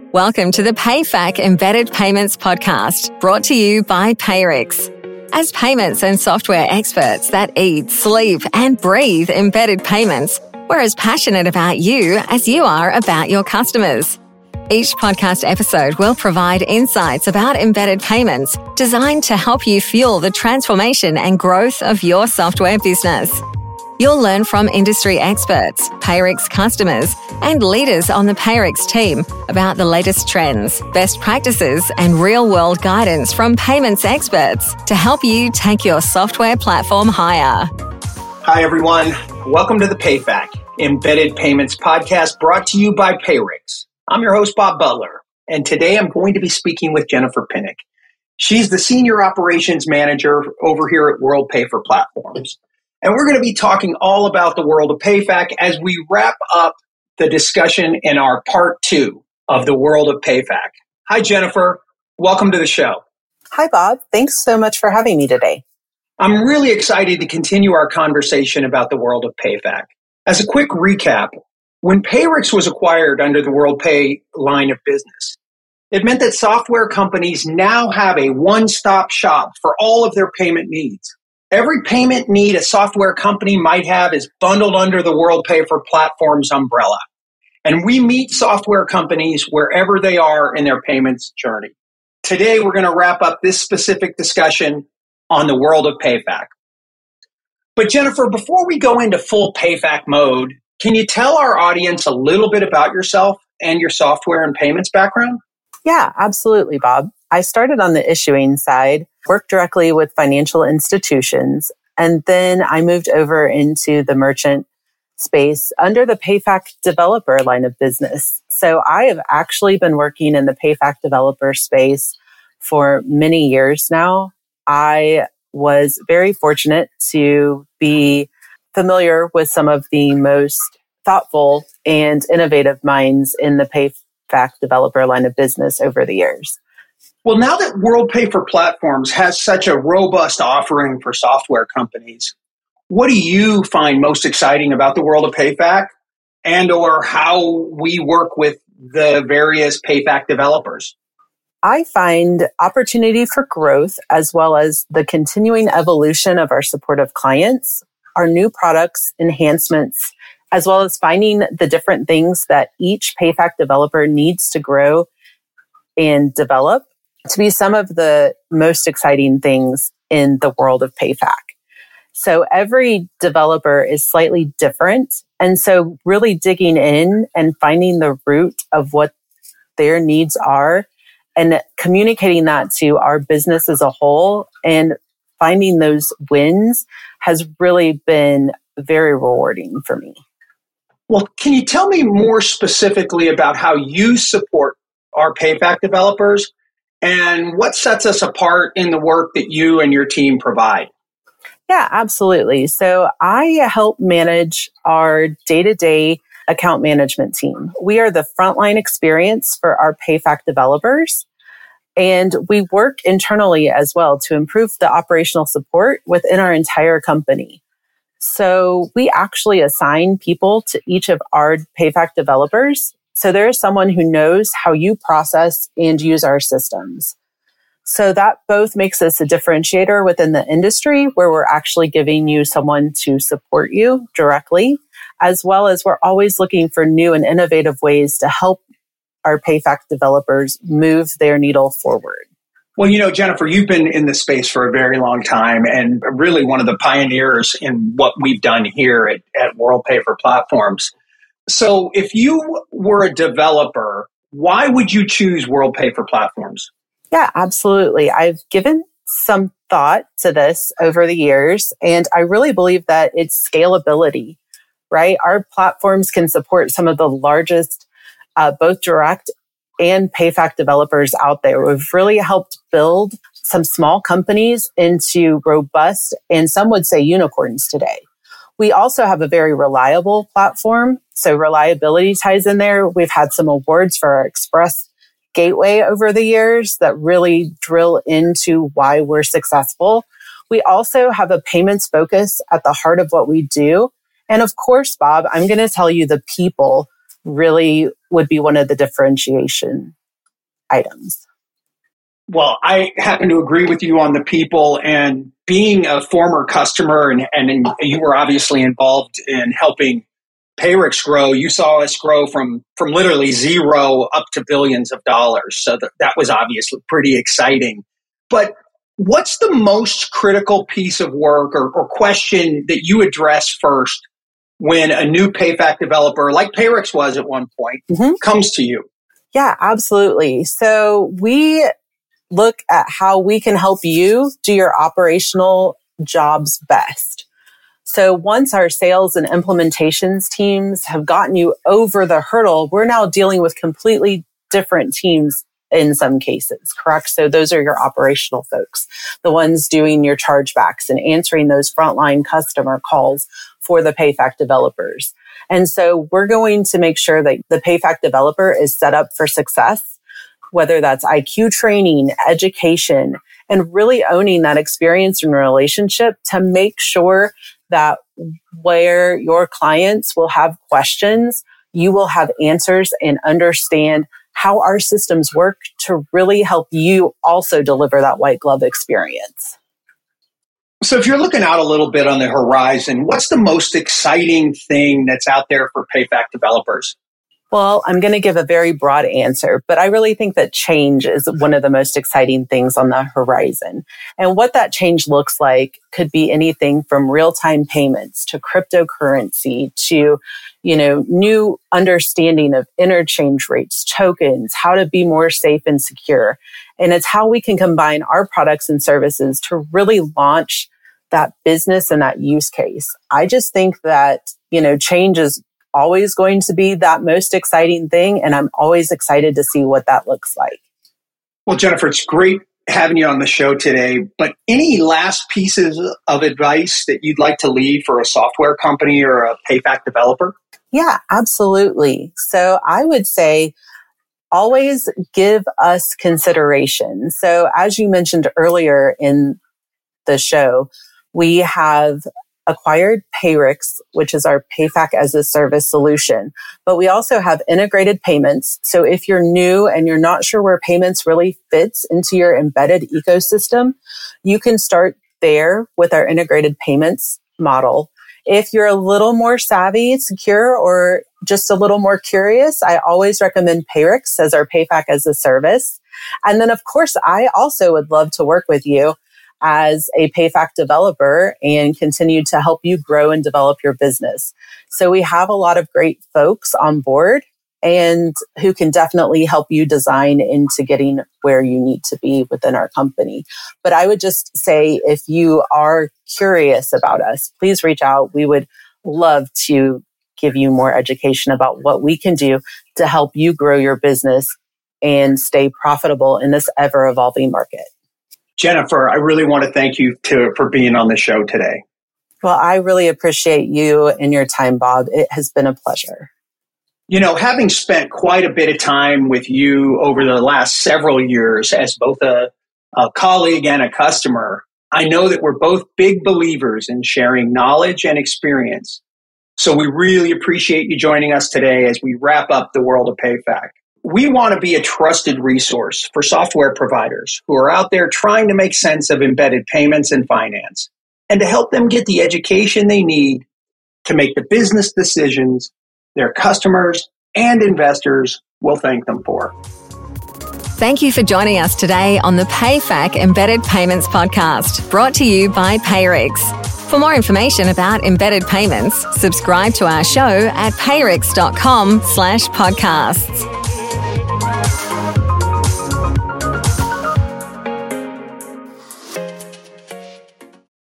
Welcome to the PayFac Embedded Payments Podcast, brought to you by Payrix. As payments and software experts that eat, sleep, and breathe embedded payments, we're as passionate about you as you are about your customers. Each podcast episode will provide insights about embedded payments designed to help you fuel the transformation and growth of your software business. You'll learn from industry experts, Payrix customers, and leaders on the Payrix team about the latest trends, best practices, and real-world guidance from payments experts to help you take your software platform higher. Hi, everyone. Welcome to the PayFac Embedded Payments Podcast, brought to you by Payrix. I'm your host, Bob Butler, and today I'm going to be speaking with Jennifer Pinnock. She's the Senior Operations Manager over here at WorldPay for Platforms. And we're going to be talking all about the world of PayFac as we wrap up the discussion in our part 2 of the world of PayFac. Hi, Jennifer. Welcome to the show. Hi, Bob. Thanks so much for having me today. I'm really excited to continue our conversation about the world of PayFac. As a quick recap, when Payrix was acquired under the WorldPay line of business, it meant that software companies now have a one-stop shop for all of their payment needs. Every payment need a software company might have is bundled under the WorldPay for Platforms umbrella. And we meet software companies wherever they are in their payments journey. Today, we're going to wrap up this specific discussion on the world of PayFac. But Jennifer, before we go into full PayFac mode, can you tell our audience a little bit about yourself and your software and payments background? Yeah, absolutely, Bob. I started on the issuing side, worked directly with financial institutions, and then I moved over into the merchant space under the PayFac developer line of business. So I have actually been working in the PayFac developer space for many years now. I was very fortunate to be familiar with some of the most thoughtful and innovative minds in the PayFac developer line of business over the years. Well, now that WorldPay for Platforms has such a robust offering for software companies, what do you find most exciting about the world of PayFac and or how we work with the various PayFac developers? I find opportunity for growth as well as the continuing evolution of our supportive clients, our new products, enhancements, as well as finding the different things that each PayFac developer needs to grow and develop to be some of the most exciting things in the world of PayFac. So every developer is slightly different. And so really digging in and finding the root of what their needs are and communicating that to our business as a whole and finding those wins has really been very rewarding for me. Well, can you tell me more specifically about how you support our PayFac developers and what sets us apart in the work that you and your team provide? Yeah, absolutely. So I help manage our day-to-day account management team. We are the frontline experience for our PayFac developers, and we work internally as well to improve the operational support within our entire company. So we actually assign people to each of our PayFac developers. So there is someone who knows how you process and use our systems. So that both makes us a differentiator within the industry where we're actually giving you someone to support you directly, as well as we're always looking for new and innovative ways to help our PayFac developers move their needle forward. Well, you know, Jennifer, you've been in this space for a very long time and really one of the pioneers in what we've done here at WorldPay for Platforms. So if you were a developer, why would you choose WorldPay for Platforms? Yeah, absolutely. I've given some thought to this over the years, and I really believe that it's scalability, right? Our platforms can support some of the largest, both direct and PayFac developers out there. We've really helped build some small companies into robust, and some would say unicorns today. We also have a very reliable platform. So reliability ties in there. We've had some awards for our Express Gateway over the years that really drill into why we're successful. We also have a payments focus at the heart of what we do. And of course, Bob, I'm going to tell you the people really would be one of the differentiation items. Well, I happen to agree with you on the people, and being a former customer and you were obviously involved in helping Payrix grow. You saw us grow from literally zero up to billions of dollars. So that was obviously pretty exciting. But what's the most critical piece of work or question that you address first when a new PayFac developer, like Payrix was at one point, comes to you? Yeah, absolutely. So we look at how we can help you do your operational jobs best. So once our sales and implementations teams have gotten you over the hurdle, we're now dealing with completely different teams in some cases, correct? So those are your operational folks, the ones doing your chargebacks and answering those frontline customer calls for the PayFac developers. And so we're going to make sure that the PayFac developer is set up for success, whether that's IQ training, education, and really owning that experience and relationship to make sure that where your clients will have questions, you will have answers and understand how our systems work to really help you also deliver that white glove experience. So if you're looking out a little bit on the horizon, what's the most exciting thing that's out there for PayFac developers? Well, I'm going to give a very broad answer, but I really think that change is one of the most exciting things on the horizon. And what that change looks like could be anything from real-time payments to cryptocurrency to, new understanding of interchange rates, tokens, how to be more safe and secure. And it's how we can combine our products and services to really launch that business and that use case. I just think that, change is always going to be that most exciting thing. And I'm always excited to see what that looks like. Well, Jennifer, it's great having you on the show today, but any last pieces of advice that you'd like to leave for a software company or a PayFac developer? Yeah, absolutely. So I would say always give us consideration. So as you mentioned earlier in the show, we have acquired Payrix, which is our PayFac as a service solution. But we also have integrated payments. So if you're new and you're not sure where payments really fits into your embedded ecosystem, you can start there with our integrated payments model. If you're a little more savvy, secure, or just a little more curious, I always recommend Payrix as our PayFac as a service. And then, of course, I also would love to work with you as a PayFac developer and continue to help you grow and develop your business. So we have a lot of great folks on board and who can definitely help you design into getting where you need to be within our company. But I would just say, if you are curious about us, please reach out. We would love to give you more education about what we can do to help you grow your business and stay profitable in this ever-evolving market. Jennifer, I really want to thank you for being on the show today. Well, I really appreciate you and your time, Bob. It has been a pleasure. Having spent quite a bit of time with you over the last several years as both a colleague and a customer, I know that we're both big believers in sharing knowledge and experience. So we really appreciate you joining us today as we wrap up the world of PayFac. We want to be a trusted resource for software providers who are out there trying to make sense of embedded payments and finance, and to help them get the education they need to make the business decisions their customers and investors will thank them for. Thank you for joining us today on the PayFac Embedded Payments Podcast, brought to you by Payrix. For more information about embedded payments, subscribe to our show at payrix.com/podcasts.